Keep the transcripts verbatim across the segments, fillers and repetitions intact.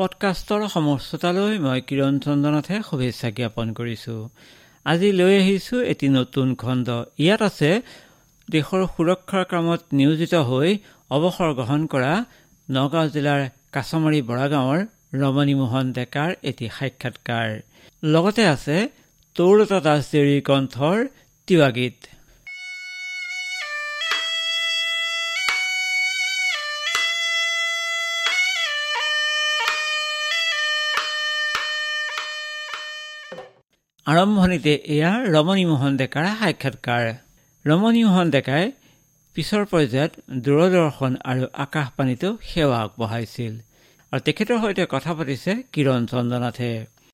পডকাষ্টৰ সমস্ততালৈ মই কিৰণ চন্দ্ৰনাথে শুভেচ্ছা জ্ঞাপন কৰিছোঁ। আজি লৈ আহিছোঁ এটি নতুন খণ্ড। ইয়াত আছে দেশৰ সুৰক্ষাৰ কামত নিয়োজিত হৈ অৱসৰ গ্ৰহণ কৰা নগাঁও জিলাৰ কাছমাৰী বৰাগাঁৱৰ ৰমণী মোহন ডেকাৰ এটি সাক্ষাৎকাৰ। লগতে আছে তৰুলতা দাসদেউৰীৰ কণ্ঠৰ তিৱা গীত। আৰম্ভণিতে এয়া ৰমণী মোহন ডেকাৰ সাক্ষাৎকাৰ। ৰমণী মোহন ডেকাই পিছৰ পৰ্যায়ত দূৰদৰ্শন আৰু আকাশবাণীতো সেৱা আগবঢ়াইছিল আৰু তেখেতৰ সৈতে কথা পাতিছে কিৰণ চন্দ্ৰনাথে।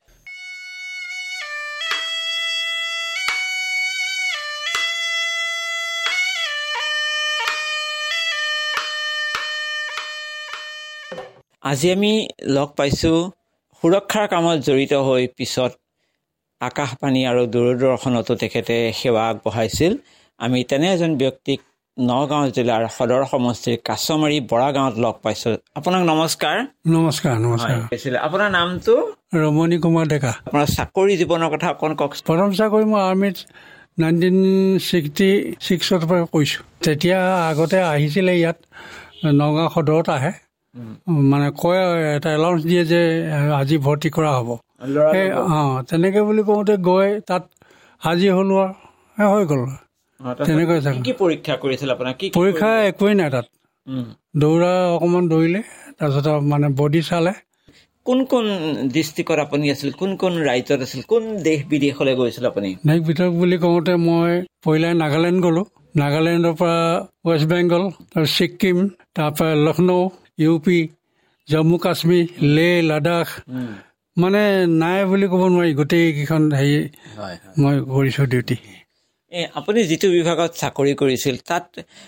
আজি আমি লগ পাইছোঁ সুৰক্ষাৰ কামত জড়িত হৈ পিছত আকাশবাণী আৰু দূৰদৰ্শনতো তেখেতে সেৱা আগবঢ়াইছিল। আমি তেনে এজন ব্যক্তিক নগাঁও জিলাৰ সদৰ সমষ্টিৰ কাছমাৰী বৰাগাঁৱত লগ পাইছোঁ। আপোনাক নমস্কাৰ। নমস্কাৰ। নমস্কাৰ। আপোনাৰ নামটো? ৰমণী কুমাৰ ডেকা। আপোনাৰ চাকৰি জীৱনৰ কথা অকণ কওক। প্ৰথম চাকৰি মই আৰ্মিত নাইনটিন ছিক্সটি ছিক্সৰ পৰা কৰিছোঁ। তেতিয়া আগতে আহিছিলে ইয়াত নগাঁও সদৰত আহে, মানে কয় এটা এলাউন্স দিয়ে যে আজি ভৰ্তি কৰা হ'ব। অঁ তেনেকে বুলি কওঁতে গৈ তাত হাজিৰ হ'লো আৰু হৈ গ'ল। তেনেকৈ পৰীক্ষা কৰিছিল আপোনাৰ? পৰীক্ষা একোৱেই নাই তাত। দৌৰা অকণমান দৌৰিলে, তাৰপিছত মানে বডি চালে। কোন কোন ডিষ্ট্ৰিক্টত আপুনি আছিল? কোন কোন ৰাজ্যত আছিল? কোন দেশ বিদেশলৈ গৈছিল আপুনি? দেশ বিদেশ বুলি কওঁতে মই পহিলা নাগালেণ্ড গ'লোঁ। নাগালেণ্ডৰ পৰা ৱেষ্ট বেংগল, তাৰপিছত ছিক্কিম, তাৰপৰা লক্ষ্ণৌ, ইউ পি, জম্মু কাশ্মীৰ, লেহ, লাডাখ, মানে নাই বুলি ক'ব নোৱাৰি গোটেইকেইখন হেৰি মই কৰিছোঁ ডিউটি। এই আপুনি যিটো বিভাগত চাকৰি কৰিছিল তাত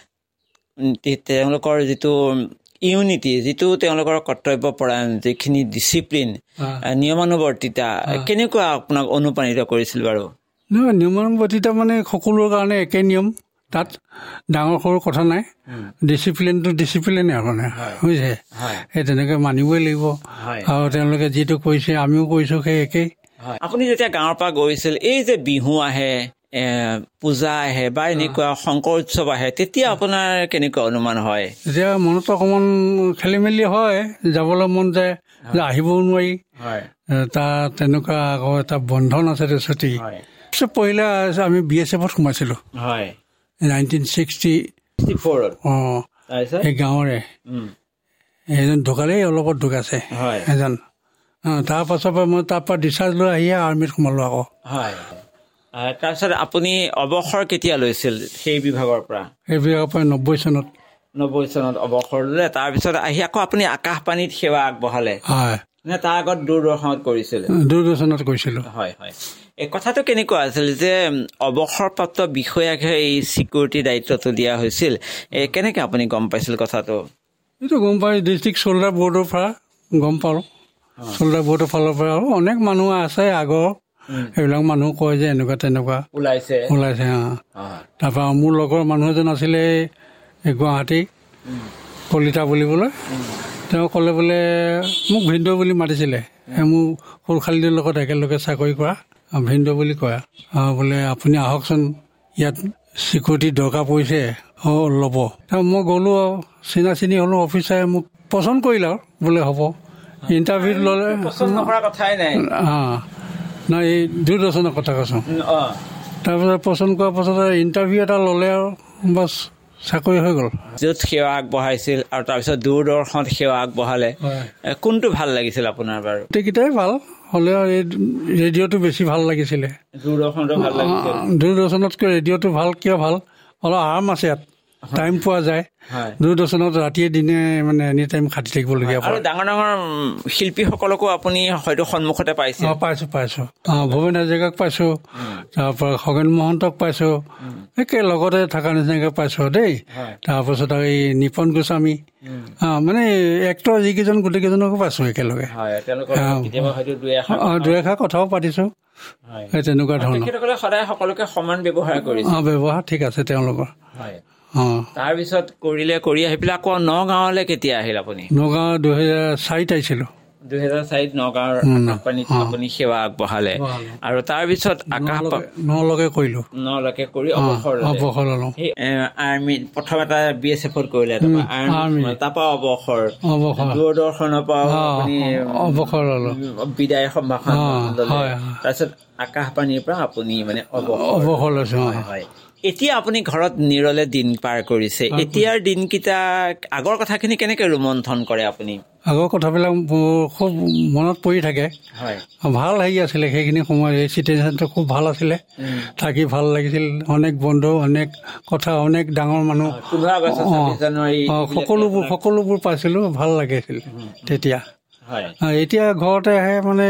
তেওঁলোকৰ যিটো ইউনিটি, যিটো তেওঁলোকৰ কৰ্তব্য পৰায়ণ, যিখিনি ডিচিপ্লিন, নিয়মানুৱৰ্তিতা কেনেকুৱা আপোনাক অনুপ্ৰাণিত কৰিছিল বাৰু? নহয়, নিয়মানুৱৰ্তিতা মানে সকলোৰে কাৰণে একে নিয়ম। তাত ডাঙৰ সৰু কথা নাই। ডিচিপ্লিনটো ডিচিপ্লিনে মানে বুজিছে, সেই তেনেকৈ মানিবই লাগিব। আৰু তেওঁলোকে যিটো কৰিছে আমিও কৰিছোঁ সেই একেই। আপুনি যেতিয়া গাঁৱৰ পৰা গৈছিল, এই যে বিহু আহে, পূজা আহে বা এনেকুৱা শংকৰ উৎসৱ আহে, তেতিয়া আপোনাৰ কেনেকুৱা অনুমান হয়? তেতিয়া মনত অকণমান খেলি মেলি হয়, যাবলৈ মন যায়, আহিবও নোৱাৰি। তাত তেনেকুৱা আকৌ এটা বন্ধন আছে ছুটি। পহিলা আমি বি এছ এফত সোমাইছিলোঁ নাইনটিন ছিক্সটি ফ'ৰত। অঁ এই গাঁৱৰে এজন ঢুকালেই অলপত ঢুকাইছে এজন। তাৰ পাছৰ পৰা মই তাৰ পৰা ডিচাৰ্জ লৈ আহিয়ে আৰ্মিত সোমালোঁ আকৌ। হয়, তাৰপিছত আপুনি অৱসৰ কেতিয়া লৈছিল সেই বিভাগৰ পৰা? সেই বিভাগৰ পৰা নব্বৈ চনত নব্বৈ চনত অৱসৰ ল'লে। তাৰপিছত আহি আকৌ আপুনি আকাশবাণীত সেৱা আগবঢ়ালে? হয়। নে তাৰ আগত দূৰদৰ্শনত কৰিছিল? দূৰদৰ্শনত কৰিছিলোঁ। হয় হয়। এই কথাটো কেনেকুৱা আছিল যে অৱসৰপ্ৰাপ্ত বিষয়াকহে এই চিকিউৰিটি দায়িত্বটো দিয়া হৈছিল? এই কেনেকৈ আপুনি গম পাইছিল কথাটো? এইটো গম পাই ডিষ্ট্ৰিক্ট চোল্ডাৰ বৰ্ডৰ পৰা গম পালোঁ। চোল্ডাৰ বৰ্ডৰ ফালৰ পৰা আৰু অনেক মানুহ আছে আগৰ, সেইবিলাক মানুহ কয় যে এনেকুৱা তেনেকুৱা ওলাইছে ওলাইছে অঁ। তাৰপৰা মোৰ লগৰ মানুহ এজন আছিলে এই গুৱাহাটী, কলিতা বুলিবলৈ। তেওঁ ক'লে বোলে মোক ভিনদেউ বুলি মাতিছিলে। মোৰ সুৰখালিৰ লগত একেলগে চাকৰি কৰা ভিনদেউ বুলি কয়। বোলে আপুনি আহকচোন, ইয়াত চিকিউৰিটি দৰকাৰ পৰিছে, অঁ ল'ব। মই গ'লোঁ আৰু চিনা চিনি হ'লোঁ। অফিচাৰে মোক পচন্দ কৰিলে আৰু বোলে হ'ব। ইণ্টাৰভিউত ল'লে অঁ নাই, এই দূৰদৰ্শনৰ কথা কৈছোঁ। তাৰপিছত পচন্দ কৰাৰ পাছত ইণ্টাৰভিউ এটা ল'লে আৰু বাছ চাকৰি হৈ গ'ল। য'ত সেৱা আগবঢ়াইছিল আৰু তাৰপিছত দূৰদৰ্শনত সেৱা আগবঢ়ালে, কোনটো ভাল লাগিছিল আপোনাৰ বাৰু? গোটেইকেইটাই ভাল হ'লেও এই ৰেডিঅ'টো বেছি ভাল লাগিছিলে। দূৰদৰ্শনটো ভাল লাগিছিল? দূৰদৰ্শনতকৈ ৰেডিঅ'টো ভাল। কিয় ভাল? অলপ আৰাম আছে, ইয়াত টাইম পোৱা যায়। দূৰদৰ্শনত ৰাতিয়ে দিনে মানে এনি টাইম খাটি থাকিবলগীয়া হয়। ডাঙৰ ডাঙৰ শিল্পীসকলকো আপুনি হয়তো সন্মুখতে পাইছে? অঁ পাইছোঁ পাইছোঁ। অঁ ভূপেন হাজৰিকাক পাইছোঁ, তাৰপৰা খগেন মহন্তক পাইছোঁ, একে লগতে থকা নিচিনাকৈ পাইছোঁ দেই। তাৰপাছত আৰু এই নিপন গোস্বামী, অঁ মানে এক্টৰ যিকেইজন গোটেইকেইজনকো পাইছোঁ একেলগে। অঁ দুই এষাৰ কথাও পাতিছোঁ, সেই তেনেকুৱা ধৰণৰ। সদায় সকলোকে সমান ব্যৱহাৰ কৰিছে? অঁ ব্যৱহাৰ ঠিক আছে তেওঁলোকৰ। অঁ তাৰপিছত কৰিলে, কৰি আহি পেলাই আকৌ নগাঁৱলৈ কেতিয়া আহিল আপুনি? নগাঁও দুহেজাৰ চাৰিত আহিছিলোঁ। দুহেজাৰ চাৰিত নগাঁৱৰ আকাশবাণীত আপুনি সেৱা আগবঢ়ালে আৰু তাৰপিছত আকাশ নলকে কৰিলো নলকে কৰি অৱসৰ অৱসৰ ললো আৰ্মি প্ৰথম এটা বি এছ এফত কৰিলে তাৰপৰা অৱসৰ দূৰদৰ্শনৰ পৰা আপুনি অৱসৰ ললো বিদায় সম্ভাষণ ললে তাৰপিছত আকাশবাণীৰ পৰা আপুনি মানে অৱসৰ লৈছো হয় এতিয়া আপুনি ঘৰত নিৰলে দিন পাৰ কৰিছে এতিয়াৰ দিনকেইটা আগৰ কথাখিনি কেনেকে ৰোমন্থন কৰে আপুনি আগৰ কথাবিলাক খুব মনত পৰি থাকে ভাল হেৰি আছিলে সেইখিনি সময় এই চিটুৱেশ্যনটো খুব ভাল আছিলে থাকি ভাল লাগিছিল অনেক বন্ধু অনেক কথা অনেক ডাঙৰ মানুহ সকলোবোৰ সকলোবোৰ পাইছিলোঁ ভাল লাগিছিল তেতিয়া এতিয়া ঘৰতে আহে মানে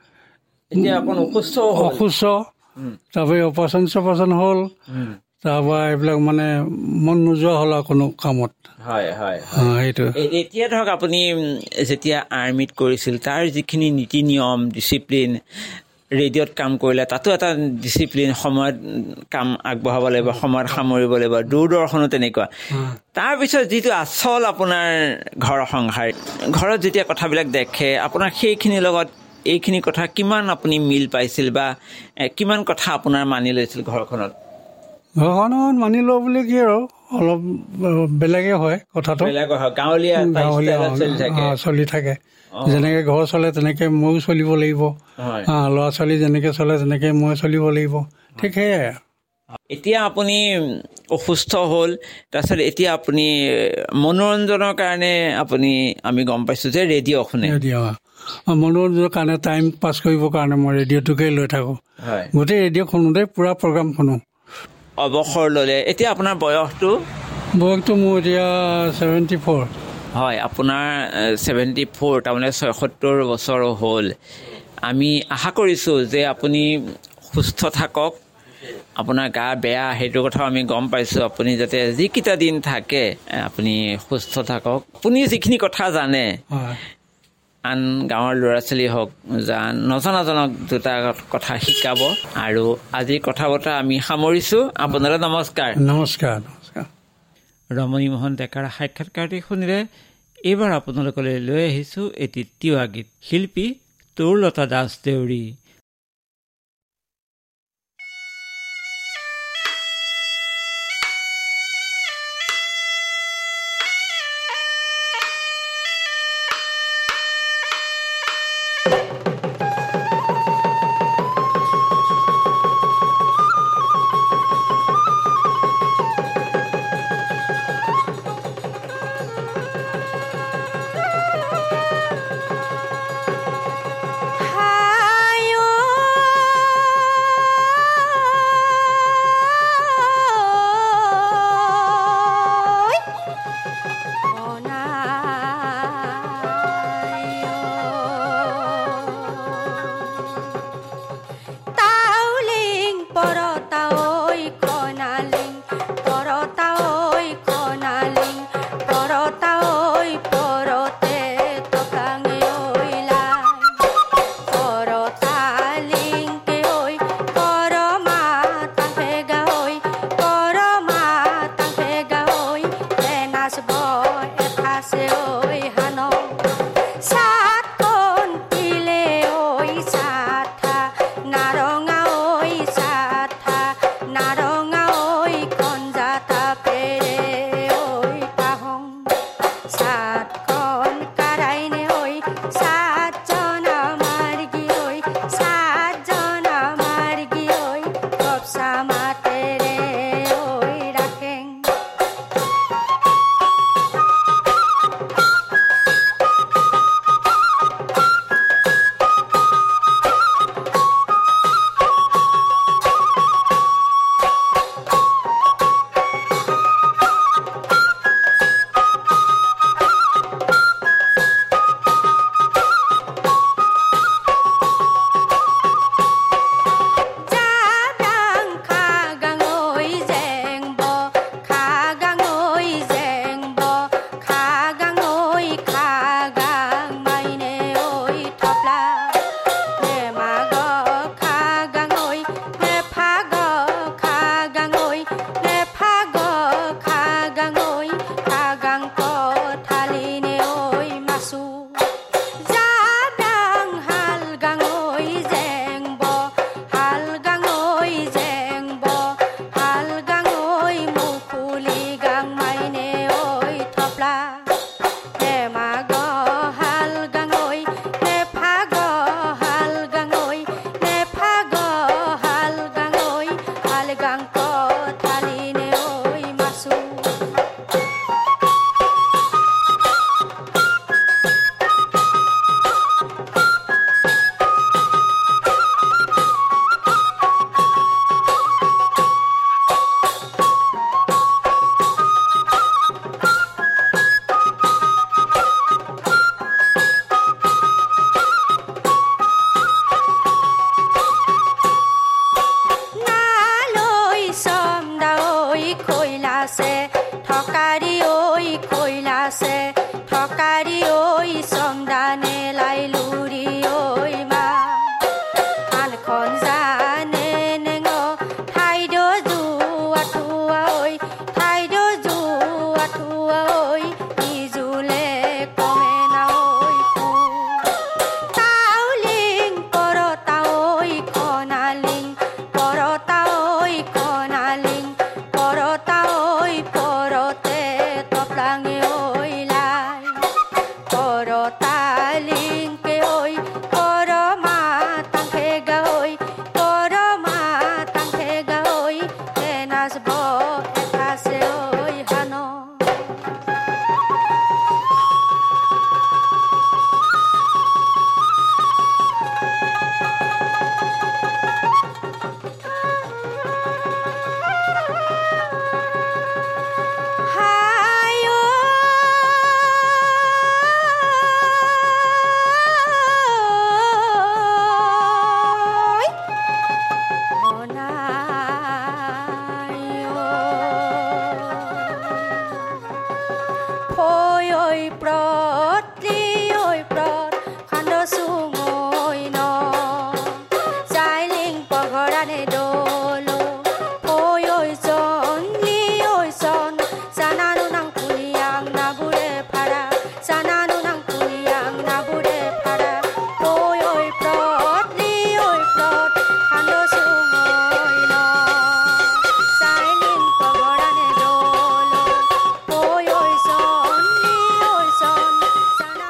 অসুস্থ তাৰপৰা অপাৰেশ্যন চপাৰেশ্যন হ'ল তাৰপৰা এইবিলাক মানে মন নোযোৱা হ'ল আৰু কোনো কামত হয় হয় সেইটো এতিয়া ধৰক আপুনি যেতিয়া আৰ্মিত কৰিছিল তাৰ যিখিনি নীতি নিয়ম ডিচিপ্লিন ৰেডিঅ'ত কাম কৰিলে তাতো এটা ডিচিপ্লিন সময়ত কাম আগবঢ়াব লাগিব সময়ত সামৰিব লাগিব দূৰদৰ্শনো তেনেকুৱা তাৰপিছত যিটো আচল আপোনাৰ ঘৰ সংসাৰ ঘৰত যেতিয়া কথাবিলাক দেখে আপোনাৰ সেইখিনিৰ লগত এইখিনি কথা কিমান আপুনি মিল পাইছিল বা কিমান কথা আপোনাৰ মানি লৈছিল ঘৰখনত ঘৰখনত মানি লোৱা বুলি কি আৰু অলপ বেলেগে হয় কথাটো গাঁৱলীয়া চলি থাকে যেনেকে ঘৰ চলে তেনেকে ময়ো চলিব লাগিব ল'ৰা ছোৱালী যেনেকে চলে তেনেকে মই চলিব লাগিব ঠিক সেয়াই এতিয়া আপুনি অসুস্থ হ'ল তাৰপিছত এতিয়া আপুনি মনোৰঞ্জনৰ কাৰণে আপুনি আমি গম পাইছোঁ যে ৰেডিঅ' শুনে ৰেডিঅ' মনোৰঞ্জনৰ কাৰণে টাইম পাছ কৰিবৰ কাৰণে মই ৰেডিঅ'টোকে লৈ থাকোঁ গোটেই ৰেডিঅ' শুনোতে পুৰা প্ৰগ্ৰাম শুনো অৱসৰ ল'লে এতিয়া আপোনাৰ বয়সটো বয়সটো মোৰ এতিয়া ছেভেণ্টি ফ'ৰ হয় আপোনাৰ ছেভেণ্টি ফ'ৰ তাৰমানে ছয়সত্তৰ বছৰ হ'ল আমি আশা কৰিছোঁ যে আপুনি সুস্থ থাকক আপোনাৰ গা বেয়া সেইটো কথাও আমি গম পাইছোঁ আপুনি যাতে যিকেইটা দিন থাকে আপুনি সুস্থ থাকক আপুনি যিখিনি কথা জানে আন গাঁৱৰ ল'ৰা ছোৱালী হওক যা নজনাজনক দুটা কথা শিকাব আৰু আজি কথা বতৰা আমি সামৰিছোঁ আপোনালৈ নমস্কাৰ নমস্কাৰ নমস্কাৰ ৰমণী মোহন ডেকাৰ সাক্ষাৎকাৰটি শুনিলে এইবাৰ আপোনালোকলৈ লৈ আহিছোঁ এটি তিৱা গীত শিল্পী তৰুলতা দাস দেউৰী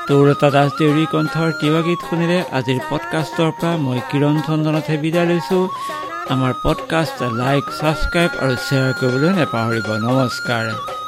তৰুলতা দাস দেউৰী কণ্ঠৰ তিৱা গীত শুনিলে আজিৰ পডকাষ্টৰ পৰা মই কিৰণ চন্দনাথে বিদায় লৈছোঁ। আমাৰ পডকাষ্ট লাইক, ছাবস্ক্ৰাইব আৰু শ্বেয়াৰ কৰিবলৈ নাপাহৰিব। নমস্কাৰ।